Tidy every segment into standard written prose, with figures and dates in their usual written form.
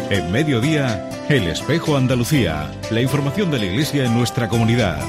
En Mediodía, El Espejo Andalucía. La información de la Iglesia en nuestra comunidad.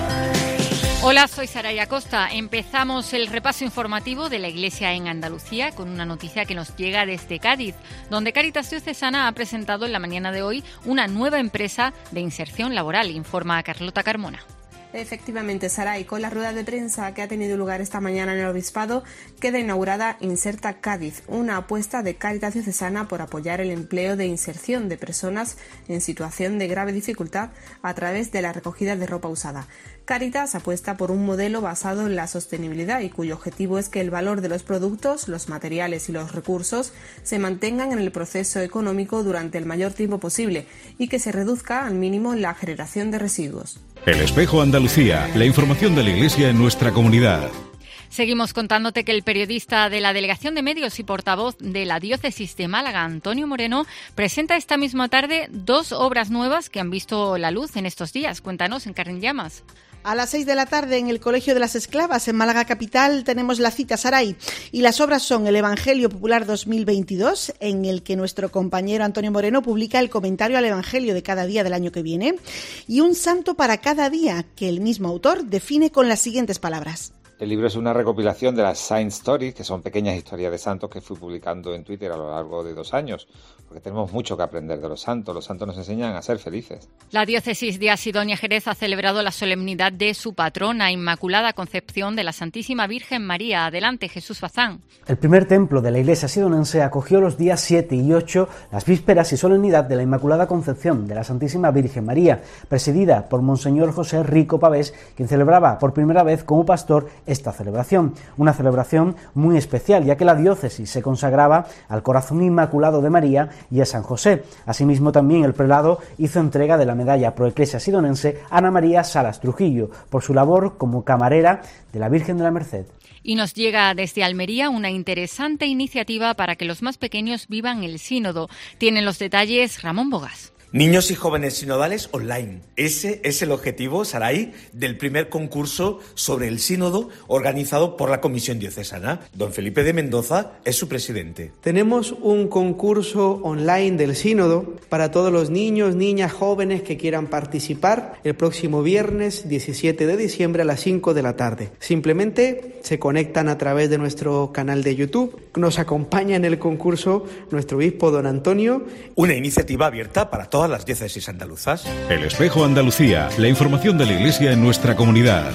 Hola, soy Saray Acosta. Empezamos el repaso informativo de la Iglesia en Andalucía con una noticia que nos llega desde Cádiz, donde Cáritas Diocesana ha presentado en la mañana de hoy una nueva empresa de inserción laboral, informa Carlota Carmona. Efectivamente, Saray, con la rueda de prensa que ha tenido lugar esta mañana en el Obispado, queda inaugurada Inserta Cádiz, una apuesta de Cáritas Diocesana por apoyar el empleo de inserción de personas en situación de grave dificultad a través de la recogida de ropa usada. Cáritas apuesta por un modelo basado en la sostenibilidad y cuyo objetivo es que el valor de los productos, los materiales y los recursos se mantengan en el proceso económico durante el mayor tiempo posible y que se reduzca al mínimo la generación de residuos. El Espejo Andalucía, la información de la Iglesia en nuestra comunidad. Seguimos contándote que el periodista de la Delegación de Medios y portavoz de la Diócesis de Málaga, Antonio Moreno, presenta esta misma tarde 2 obras nuevas que han visto la luz en estos días. Cuéntanos, en Carne en Llamas. A las 6 de la tarde en el Colegio de las Esclavas, en Málaga Capital, tenemos la cita Saray. Y las obras son el Evangelio Popular 2022, en el que nuestro compañero Antonio Moreno publica el comentario al Evangelio de cada día del año que viene, y un santo para cada día, que el mismo autor define con las siguientes palabras. El libro es una recopilación de las Saint Stories, que son pequeñas historias de santos que fui publicando en Twitter a lo largo de 2 años, porque tenemos mucho que aprender de los santos. Los santos nos enseñan a ser felices. La diócesis de Asidonia Jerez ha celebrado la solemnidad de su patrona, Inmaculada Concepción de la Santísima Virgen María. Adelante, Jesús Bazán. El primer templo de la iglesia asidonense acogió los días 7 y 8 las vísperas y solemnidad de la Inmaculada Concepción de la Santísima Virgen María, presidida por Monseñor José Rico Pavés, quien celebraba por primera vez como pastor esta celebración, una celebración muy especial, ya que la diócesis se consagraba al Corazón Inmaculado de María y a San José. Asimismo, también el prelado hizo entrega de la medalla Pro Ecclesia Sidonense a Ana María Salas Trujillo por su labor como camarera de la Virgen de la Merced. Y nos llega desde Almería una interesante iniciativa para que los más pequeños vivan el sínodo. Tienen los detalles Ramón Bogas. Niños y jóvenes sinodales online. Ese es el objetivo, Saray, del primer concurso sobre el sínodo organizado por la Comisión Diocesana. Don Felipe de Mendoza es su presidente. Tenemos un concurso online del sínodo para todos los niños, niñas, jóvenes que quieran participar el próximo viernes 17 de diciembre a las 5 de la tarde. Simplemente se conectan a través de nuestro canal de YouTube. Nos acompaña en el concurso nuestro obispo don Antonio. Una iniciativa abierta para todas las diócesis andaluzas. El Espejo Andalucía, la información de la Iglesia en nuestra comunidad.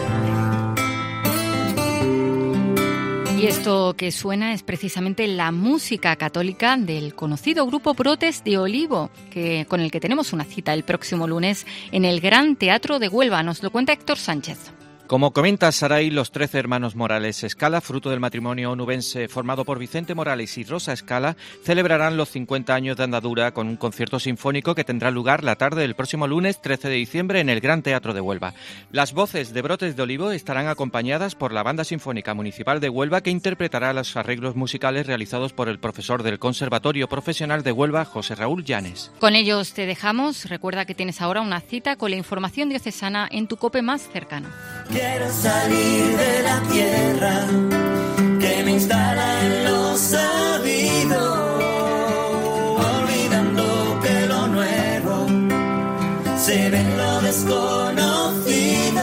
Y esto que suena es precisamente la música católica del conocido grupo Brotes de Olivo, con el que tenemos una cita el próximo lunes en el Gran Teatro de Huelva. Nos lo cuenta Héctor Sánchez. Como comenta Saray, los 13 hermanos Morales Escala, fruto del matrimonio onubense formado por Vicente Morales y Rosa Escala, celebrarán los 50 años de andadura con un concierto sinfónico que tendrá lugar la tarde del próximo lunes 13 de diciembre en el Gran Teatro de Huelva. Las voces de Brotes de Olivo estarán acompañadas por la Banda Sinfónica Municipal de Huelva, que interpretará los arreglos musicales realizados por el profesor del Conservatorio Profesional de Huelva, José Raúl Llanes. Con ellos te dejamos. Recuerda que tienes ahora una cita con la información diocesana en tu COPE más cercano. Quiero salir de la tierra que me instala en lo sabido, olvidando que lo nuevo se ve en lo desconocido.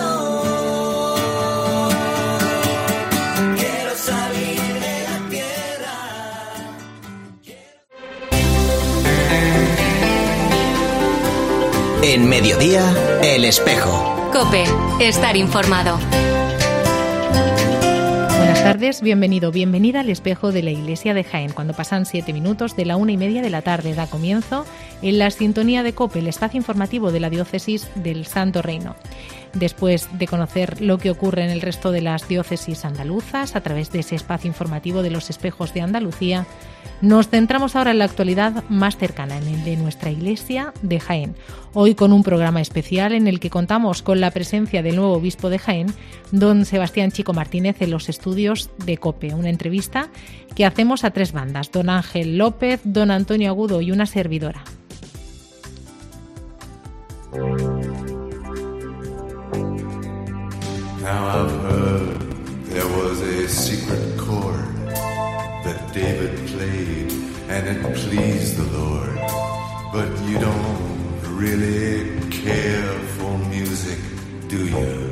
Quiero salir de la tierra. En Mediodía, El Espejo. COPE, estar informado. Buenas tardes, bienvenido, bienvenida al Espejo de la Iglesia de Jaén. Cuando pasan 7 minutos de la 1:30 de la tarde, da comienzo en la sintonía de COPE, el espacio informativo de la Diócesis del Santo Reino. Después de conocer lo que ocurre en el resto de las diócesis andaluzas a través de ese espacio informativo de los Espejos de Andalucía, nos centramos ahora en la actualidad más cercana, en el de nuestra Iglesia de Jaén. Hoy con un programa especial en el que contamos con la presencia del nuevo obispo de Jaén, don Sebastián Chico Martínez, en los estudios de COPE. Una entrevista que hacemos a 3 bandas, don Ángel López, don Antonio Agudo y una servidora. Now I've heard there was a secret chord that David played and it pleased the Lord. but you don't really care for music, do you?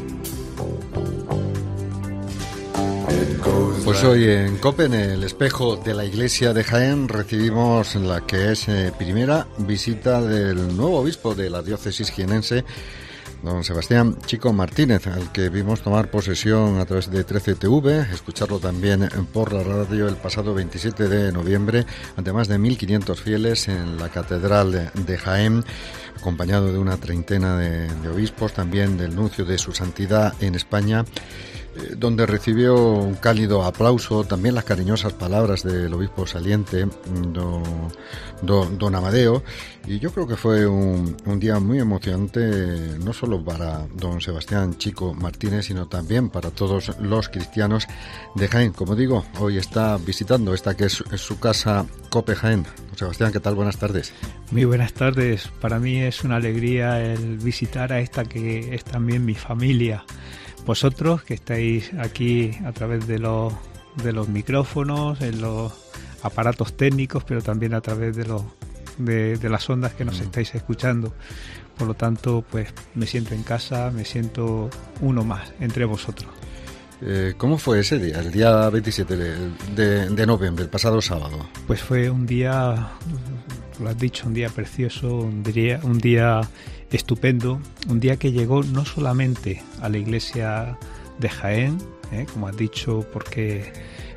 Pues hoy en COPE, en el espejo de la iglesia de Jaén, recibimos la que es primera visita del nuevo obispo de la diócesis jienense, don Sebastián Chico Martínez, al que vimos tomar posesión a través de 13TV, escucharlo también por la radio el pasado 27 de noviembre, ante más de 1.500 fieles en la Catedral de Jaén, acompañado de una treintena de obispos, también del nuncio de su santidad en España, donde recibió un cálido aplauso, también las cariñosas palabras del obispo saliente, don Amadeo, y yo creo que fue un día muy emocionante, no solo para don Sebastián Chico Martínez, sino también para todos los cristianos de Jaén. Como digo, hoy está visitando esta que es su casa, COPE Jaén. Don Sebastián, ¿qué tal? Buenas tardes. Muy buenas tardes. Para mí es una alegría el visitar a esta que es también mi familia. Vosotros que estáis aquí a través de los micrófonos, en los aparatos técnicos, pero también a través de las ondas que nos estáis escuchando. Por lo tanto, pues me siento en casa, me siento uno más entre vosotros. ¿Cómo fue ese día, el día 27 de noviembre, el pasado sábado? Pues fue un día, lo has dicho, un día precioso, un día estupendo, un día que llegó no solamente a la iglesia de Jaén, como has dicho, porque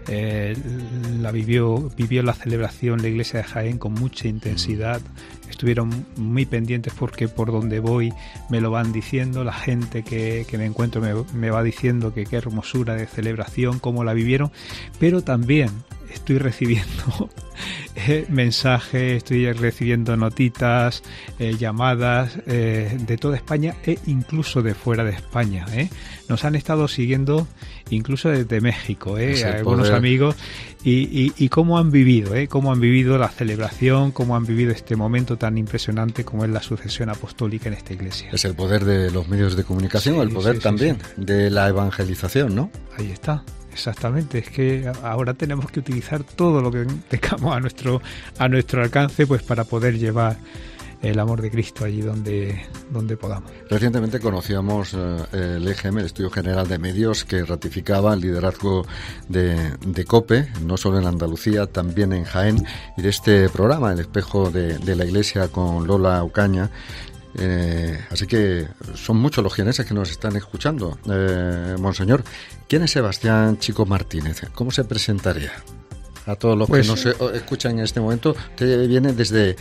vivió la celebración la iglesia de Jaén con mucha intensidad. Estuvieron muy pendientes porque por donde voy me lo van diciendo, la gente que me encuentro me va diciendo que qué hermosura de celebración, cómo la vivieron, pero también estoy recibiendo mensajes, estoy recibiendo notitas, llamadas de toda España e incluso de fuera de España. Nos han estado siguiendo incluso desde México, algunos amigos, y cómo han vivido la celebración, cómo han vivido este momento tan impresionante como es la sucesión apostólica en esta iglesia. Es el poder de los medios de comunicación, el poder también de la evangelización, ¿no? Ahí está. Exactamente, es que ahora tenemos que utilizar todo lo que tengamos a nuestro alcance, pues para poder llevar el amor de Cristo allí donde podamos. Recientemente conocíamos el EGM, el Estudio General de Medios, que ratificaba el liderazgo de COPE, no solo en Andalucía, también en Jaén, y de este programa, El Espejo de la Iglesia, con Lola Ocaña. Así que son muchos los jienenses que nos están escuchando. Monseñor, ¿quién es Sebastián Chico Martínez? ¿Cómo se presentaría a todos los que nos escuchan en este momento? Usted viene desde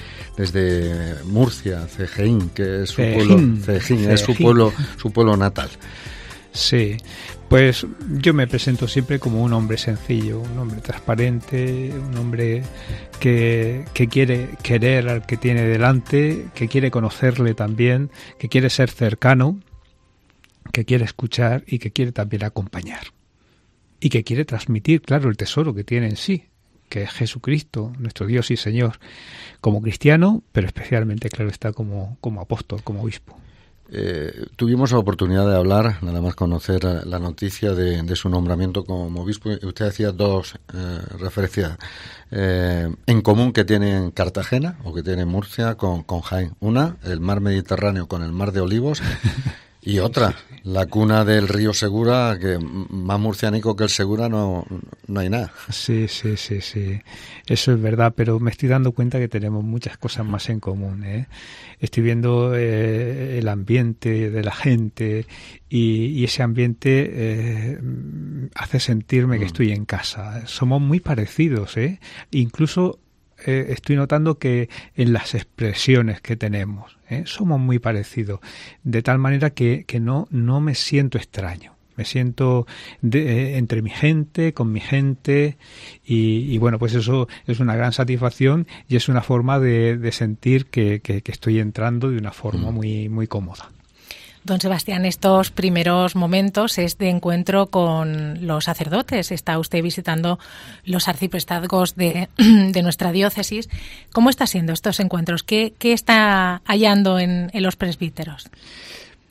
Murcia, Cejín, que es su pueblo, Cejín, es su pueblo natal. Sí, pues yo me presento siempre como un hombre sencillo, un hombre transparente, un hombre que quiere querer al que tiene delante, que quiere conocerle también, que quiere ser cercano, que quiere escuchar y que quiere también acompañar. Y que quiere transmitir, claro, el tesoro que tiene en sí, que es Jesucristo, nuestro Dios y Señor, como cristiano, pero especialmente, claro está, como apóstol, como obispo. Tuvimos la oportunidad de hablar, nada más conocer la noticia de su nombramiento como obispo, y usted hacía dos referencias en común que tienen Cartagena o que tiene Murcia con Jaén. Una, el mar Mediterráneo con el mar de Olivos, y otra, la cuna del río Segura, que más murciánico que el Segura no hay nada. Sí, eso es verdad, pero me estoy dando cuenta que tenemos muchas cosas más en común. Estoy viendo el ambiente de la gente y ese ambiente hace sentirme que estoy en casa. Somos muy parecidos, incluso estoy notando que en las expresiones que tenemos somos muy parecidos, de tal manera que no me siento extraño. Me siento entre mi gente, con mi gente, y bueno, pues eso es una gran satisfacción y es una forma de sentir que estoy entrando de una forma muy, muy cómoda. Don Sebastián, estos primeros momentos es de encuentro con los sacerdotes. Está usted visitando los arciprestazgos de nuestra diócesis. ¿Cómo está siendo estos encuentros? ¿Qué está hallando en los presbíteros?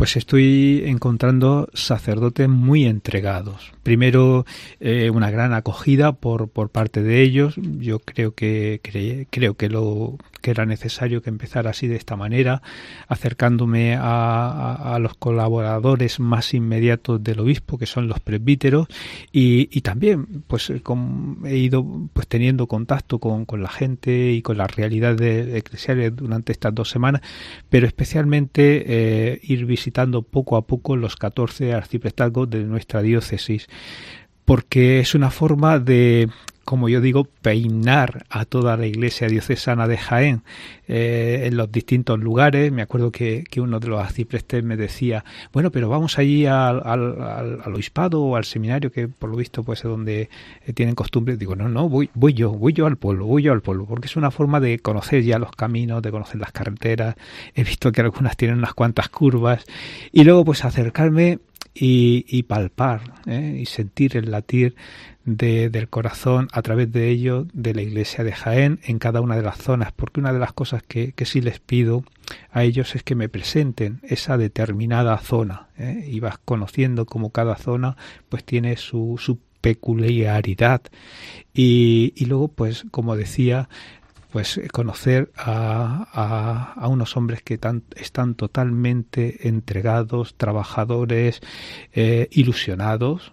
pues estoy encontrando sacerdotes muy entregados. Primero, una gran acogida por parte de ellos. Yo creo que era necesario que empezara así, de esta manera, acercándome a los colaboradores más inmediatos del obispo, que son los presbíteros, y también pues he ido pues teniendo contacto con la gente y con las realidades eclesiales durante estas 2 semanas, pero especialmente ir visitando poco a poco los 14 arciprestazgos de nuestra diócesis, porque es una forma de, como yo digo, peinar a toda la iglesia diocesana de Jaén en los distintos lugares. Me acuerdo que uno de los arciprestes me decía, bueno, pero vamos allí al obispado o al seminario, que por lo visto pues es donde tienen costumbre. Digo, no, voy yo al pueblo, porque es una forma de conocer ya los caminos, de conocer las carreteras. He visto que algunas tienen unas cuantas curvas, y luego pues acercarme y palpar y sentir el latir del corazón a través de ello de la iglesia de Jaén en cada una de las zonas, porque una de las cosas que sí les pido a ellos es que me presenten esa determinada zona, y vas conociendo cómo cada zona pues tiene su peculiaridad, y luego pues, como decía, pues conocer a unos hombres que están totalmente entregados, trabajadores, ilusionados,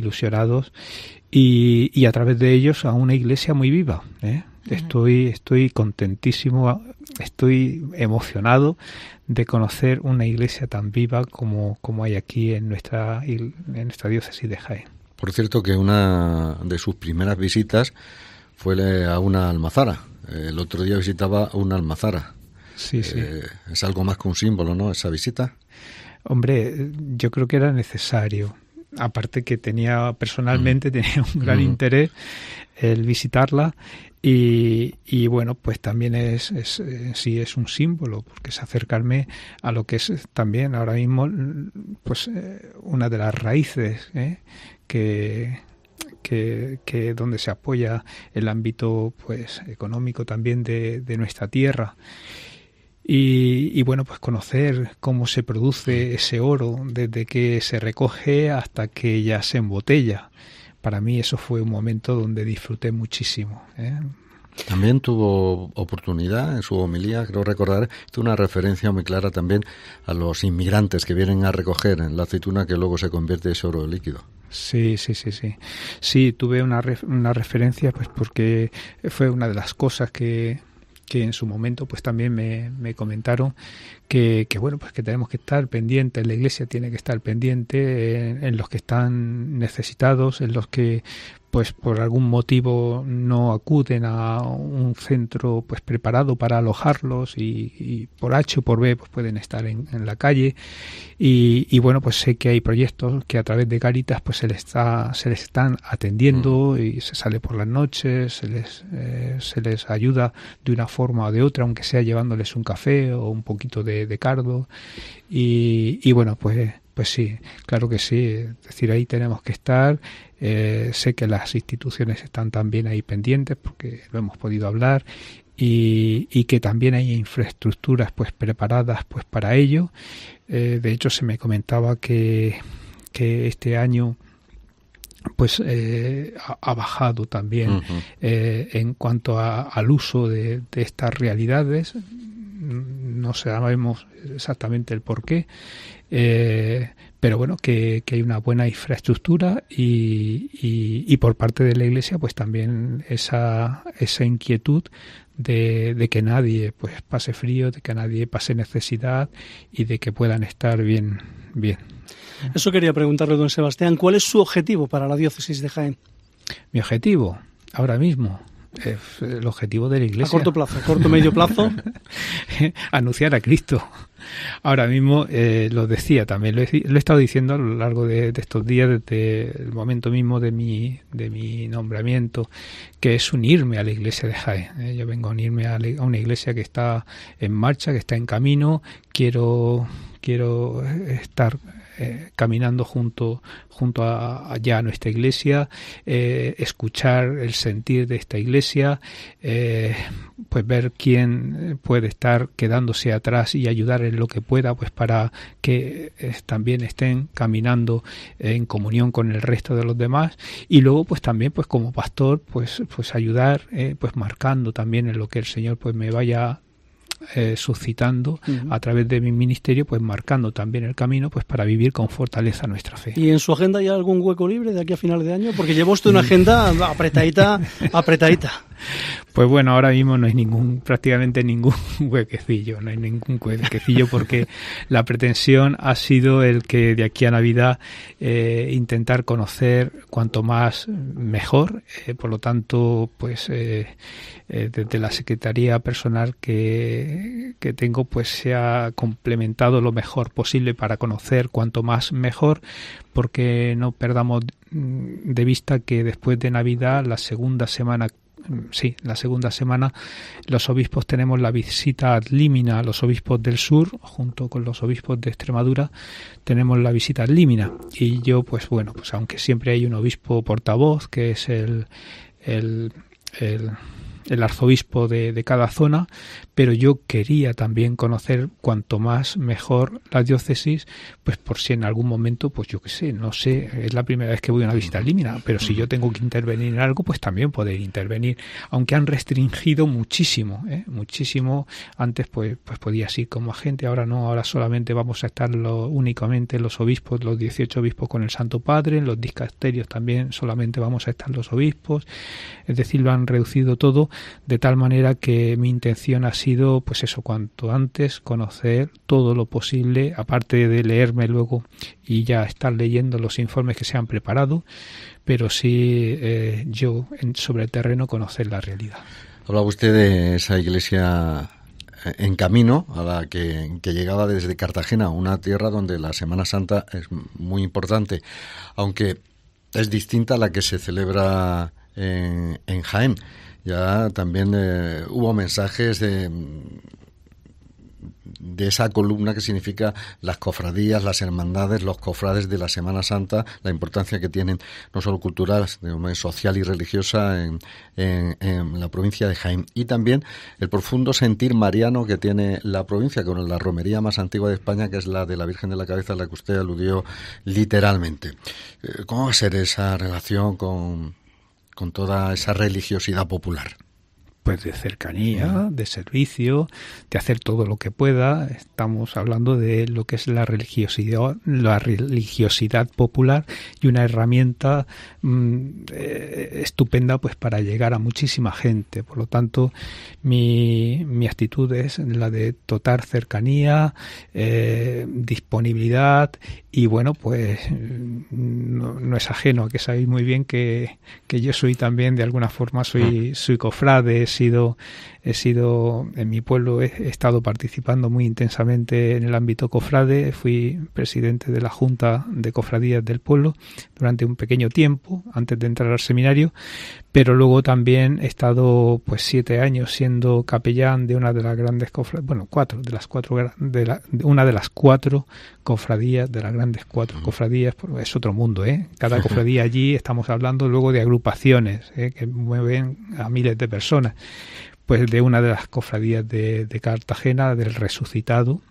y a través de ellos a una iglesia muy viva. Estoy contentísimo, estoy emocionado de conocer una iglesia tan viva como hay aquí en nuestra diócesis de Jaén. Por cierto, que una de sus primeras visitas fue a una almazara. El otro día visitaba una almazara. Sí. Es algo más que un símbolo, ¿no?, esa visita. Hombre, yo creo que era necesario. Aparte que personalmente tenía un gran interés el visitarla, y bueno, pues también es un símbolo, porque es acercarme a lo que es también ahora mismo pues una de las raíces que donde se apoya el ámbito pues económico también de nuestra tierra. Y bueno, pues conocer cómo se produce ese oro desde que se recoge hasta que ya se embotella. Para mí eso fue un momento donde disfruté muchísimo. También tuvo oportunidad en su homilía, creo recordar, tuvo una referencia muy clara también a los inmigrantes que vienen a recoger en la aceituna, que luego se convierte en ese oro líquido. Sí. Sí, tuve una referencia, pues porque fue una de las cosas que en su momento pues también me comentaron que bueno, pues que tenemos que estar pendientes, la iglesia tiene que estar pendiente en los que están necesitados, en los que pues por algún motivo no acuden a un centro pues preparado para alojarlos, y por H o por B pues pueden estar en la calle, y bueno, pues sé que hay proyectos que a través de Cáritas pues se les están atendiendo, y se sale por las noches, se les ayuda de una forma o de otra, aunque sea llevándoles un café o un poquito de cardo, y bueno, pues sí, claro que sí, es decir, ahí tenemos que estar. Sé que las instituciones están también ahí pendientes, porque lo hemos podido hablar, y que también hay infraestructuras pues preparadas pues para ello. De hecho, se me comentaba que este año pues ha bajado también en cuanto al uso de estas realidades. No sabemos exactamente el porqué, pero bueno, que hay una buena infraestructura, y por parte de la Iglesia pues también esa inquietud de que nadie pues pase frío, de que nadie pase necesidad, y de que puedan estar bien. Eso quería preguntarle, don Sebastián, ¿cuál es su objetivo para la diócesis de Jaén? Mi objetivo ahora mismo, el objetivo de la Iglesia. A corto plazo, corto, medio plazo. Anunciar a Cristo. Ahora mismo, lo decía también, lo he estado diciendo a lo largo de estos días, desde el momento mismo de mi nombramiento, que es unirme a la Iglesia de Jaén. Yo vengo a unirme a una iglesia que está en marcha, que está en camino. Quiero estar caminando junto a nuestra iglesia, escuchar el sentir de esta iglesia, pues ver quién puede estar quedándose atrás y ayudar en lo que pueda, pues para que también estén caminando en comunión con el resto de los demás, y luego pues también pues como pastor pues ayudar pues marcando también en lo que el Señor pues me vaya suscitando a través de mi ministerio, pues marcando también el camino pues para vivir con fortaleza nuestra fe. ¿Y en su agenda hay algún hueco libre de aquí a finales de año? Porque lleva usted una agenda apretadita. Pues bueno, ahora mismo no hay prácticamente ningún huequecillo, porque la pretensión ha sido el que de aquí a Navidad intentar conocer cuanto más mejor, por lo tanto pues desde la secretaría personal que tengo pues se ha complementado lo mejor posible para conocer cuanto más mejor, porque no perdamos de vista que después de Navidad, la segunda semana los obispos tenemos la visita ad limina, los obispos del sur junto con los obispos de Extremadura tenemos la visita ad limina, y yo pues bueno, pues aunque siempre hay un obispo portavoz que es el arzobispo de cada zona, pero yo quería también conocer cuanto más mejor la diócesis, pues por si en algún momento, pues yo qué sé, no sé, es la primera vez que voy a una visita al Límina, pero si yo tengo que intervenir en algo, pues también poder intervenir, aunque han restringido muchísimo, antes pues podías ir como agente, ahora no, ahora solamente vamos a estar únicamente los obispos, los 18 obispos con el Santo Padre, en los dicasterios también solamente vamos a estar los obispos, es decir, lo han reducido todo, de tal manera que mi intención ha sido, pues eso, cuanto antes conocer todo lo posible, aparte de leerme luego y ya estar leyendo los informes que se han preparado, pero sí yo sobre el terreno conocer la realidad. Hablaba usted de esa iglesia en camino a la que llegaba desde Cartagena, una tierra donde la Semana Santa es muy importante, aunque es distinta a la que se celebra en Jaén. Ya también hubo mensajes de esa columna que significa las cofradías, las hermandades, los cofrades de la Semana Santa, la importancia que tienen no solo cultural, sino social y religiosa en la provincia de Jaén, y también el profundo sentir mariano que tiene la provincia con la romería más antigua de España, que es la de la Virgen de la Cabeza, a la que usted aludió literalmente. ¿Cómo va a ser esa relación con toda esa religiosidad popular? Pues de cercanía, de servicio, de hacer todo lo que pueda. Estamos hablando de lo que es la religiosidad popular, y una herramienta estupenda pues para llegar a muchísima gente. Por lo tanto, mi actitud es la de total cercanía, disponibilidad, y bueno, pues no es ajeno a que sabéis muy bien que yo soy también, de alguna forma, soy cofrade. He sido en mi pueblo, he estado participando muy intensamente en el ámbito cofrade, fui presidente de la Junta de Cofradías del pueblo durante un pequeño tiempo antes de entrar al seminario, pero luego también he estado pues 7 años siendo capellán de una de las grandes cofradías, bueno, una de las 4 cofradías, de las grandes 4 cofradías. Es otro mundo, cada cofradía allí, estamos hablando luego de agrupaciones que mueven a miles de personas, pues de una de las cofradías de Cartagena, del Resucitado,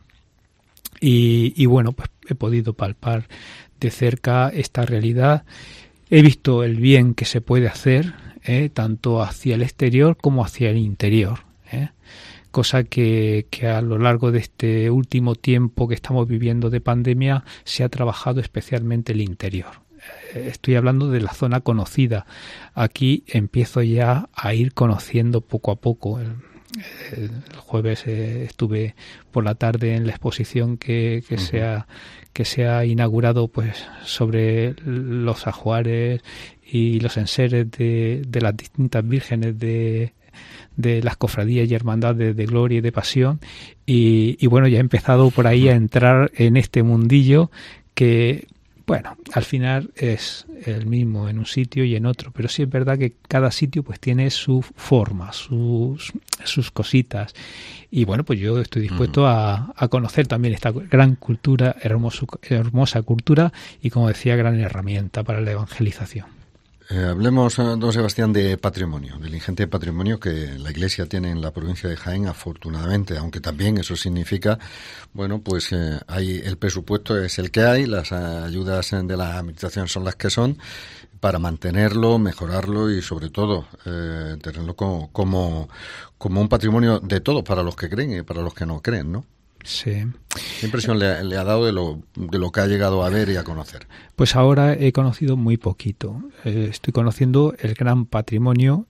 y bueno, pues he podido palpar de cerca esta realidad. He visto el bien que se puede hacer, tanto hacia el exterior como hacia el interior, cosa que a lo largo de este último tiempo que estamos viviendo de pandemia se ha trabajado especialmente el interior. Estoy hablando de la zona conocida. Aquí empiezo ya a ir conociendo poco a poco. El jueves estuve por la tarde en la exposición que se ha inaugurado pues sobre los ajuares y los enseres de las distintas vírgenes de las cofradías y hermandades de gloria y de pasión, y bueno, ya he empezado por ahí a entrar en este mundillo que, bueno, al final es el mismo en un sitio y en otro, pero sí es verdad que cada sitio pues tiene su forma, sus cositas, y bueno, pues yo estoy dispuesto a conocer también esta gran cultura, hermosa cultura, y como decía, gran herramienta para la evangelización. Hablemos, don Sebastián, de patrimonio, del ingente patrimonio que la Iglesia tiene en la provincia de Jaén, afortunadamente, aunque también eso significa, bueno, pues hay el presupuesto es el que hay, las ayudas de la administración son las que son, para mantenerlo, mejorarlo y sobre todo tenerlo como un patrimonio de todos, para los que creen y para los que no creen, ¿no? Sí. ¿Qué impresión le ha dado de lo que ha llegado a ver y a conocer? Pues ahora he conocido muy poquito. Estoy conociendo el gran patrimonio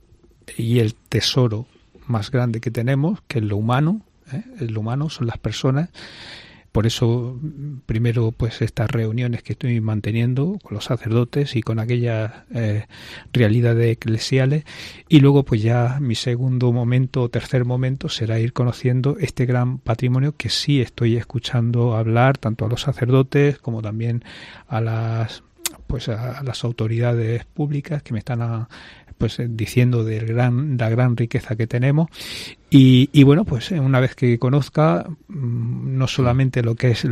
y el tesoro más grande que tenemos, que es lo humano. Lo humano son las personas. Por eso, primero, pues estas reuniones que estoy manteniendo con los sacerdotes y con aquellas realidades eclesiales, y luego pues ya mi segundo momento o tercer momento será ir conociendo este gran patrimonio que sí estoy escuchando hablar tanto a los sacerdotes como también a las autoridades públicas que me están diciendo de la gran riqueza que tenemos y bueno, pues una vez que conozca no solamente lo que es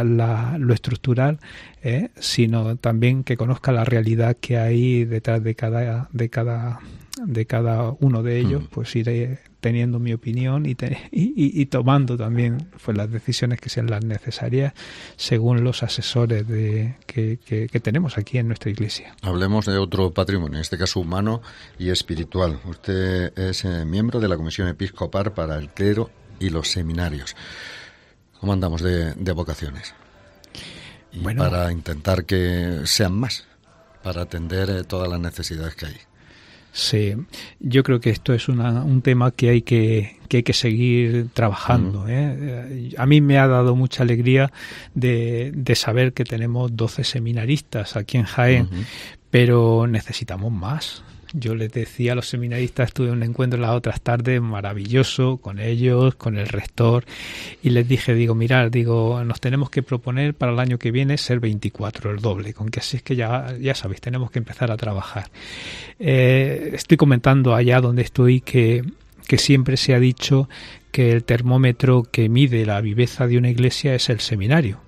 lo estructural, sino también que conozca la realidad que hay detrás de cada uno de ellos, pues iré teniendo mi opinión y tomando también pues las decisiones que sean las necesarias según los asesores que tenemos aquí en nuestra Iglesia. Hablemos de otro patrimonio, en este caso humano y espiritual. Usted es miembro de la Comisión Episcopal para el Clero y los Seminarios. ¿Cómo andamos de vocaciones? Y bueno, para intentar que sean más, para atender todas las necesidades que hay. Sí, yo creo que esto es un tema que hay que seguir trabajando. A mí me ha dado mucha alegría de saber que tenemos 12 seminaristas aquí en Jaén, pero necesitamos más. Yo les decía a los seminaristas, tuve un encuentro las otras tardes maravilloso con ellos, con el rector, y les dije, mirad, nos tenemos que proponer para el año que viene ser 24, el doble, con que así es que ya sabéis, tenemos que empezar a trabajar. Estoy comentando allá donde estoy que siempre se ha dicho que el termómetro que mide la viveza de una iglesia es el seminario,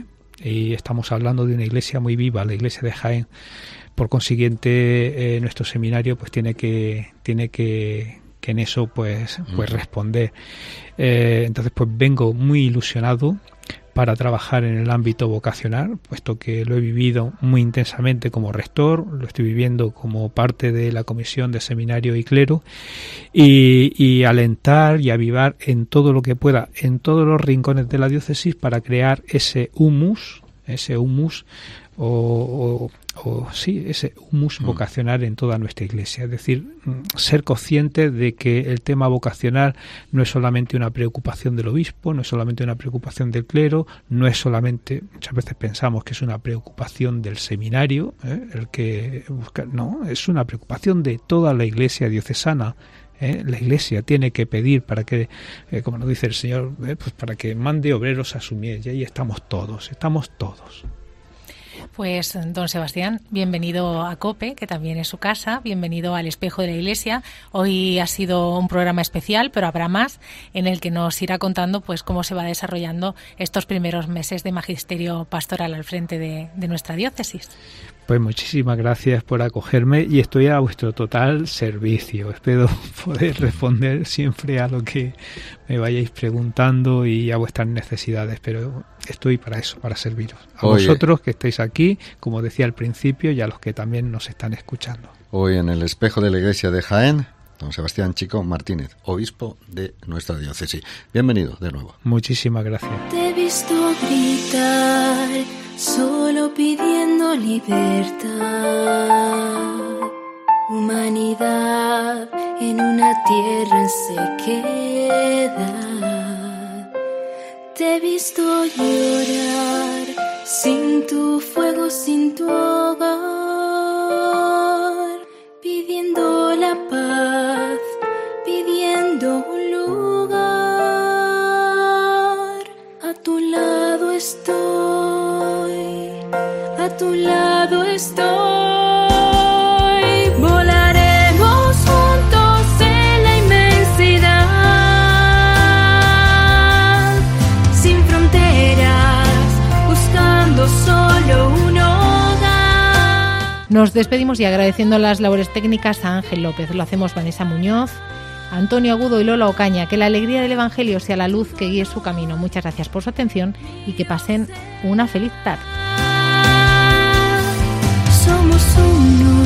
y estamos hablando de una iglesia muy viva, la iglesia de Jaén. Por consiguiente, nuestro seminario pues tiene que en eso pues responder. Entonces pues vengo muy ilusionado para trabajar en el ámbito vocacional, puesto que lo he vivido muy intensamente como rector, lo estoy viviendo como parte de la Comisión de Seminario y Clero, y alentar y avivar en todo lo que pueda, en todos los rincones de la diócesis, para crear ese humus ese humus vocacional en toda nuestra iglesia. Es decir, ser consciente de que el tema vocacional no es solamente una preocupación del obispo, no es solamente una preocupación del clero, no es solamente, muchas veces pensamos que es una preocupación del seminario, el que busca, no, es una preocupación de toda la iglesia diocesana. La Iglesia tiene que pedir para que, como nos dice el Señor, pues para que mande obreros a su mies, y ahí estamos todos. Pues, don Sebastián, bienvenido a COPE, que también es su casa, bienvenido al Espejo de la Iglesia. Hoy ha sido un programa especial, pero habrá más, en el que nos irá contando pues cómo se va desarrollando estos primeros meses de magisterio pastoral al frente de nuestra diócesis. Pues muchísimas gracias por acogerme y estoy a vuestro total servicio. Espero poder responder siempre a lo que me vayáis preguntando y a vuestras necesidades, pero estoy para eso, para serviros. A vosotros que estáis aquí, como decía al principio, y a los que también nos están escuchando. Hoy en el Espejo de la Iglesia de Jaén, don Sebastián Chico Martínez, obispo de nuestra diócesis. Bienvenido de nuevo. Muchísimas gracias. Te he visto gritar, solo pidiendo libertad, humanidad en una tierra en sequedad. Te he visto llorar, sin tu fuego, sin tu hogar, pidiendo la paz, pidiendo un lugar. A tu lado estoy, a tu lado estoy. Volaremos juntos en la inmensidad, sin fronteras, buscando solo un hogar. Nos despedimos y agradeciendo las labores técnicas a Ángel López. Lo hacemos Vanessa Muñoz, Antonio Agudo y Lola Ocaña. Que la alegría del Evangelio sea la luz que guíe su camino. Muchas gracias por su atención y que pasen una feliz tarde. Somos uno.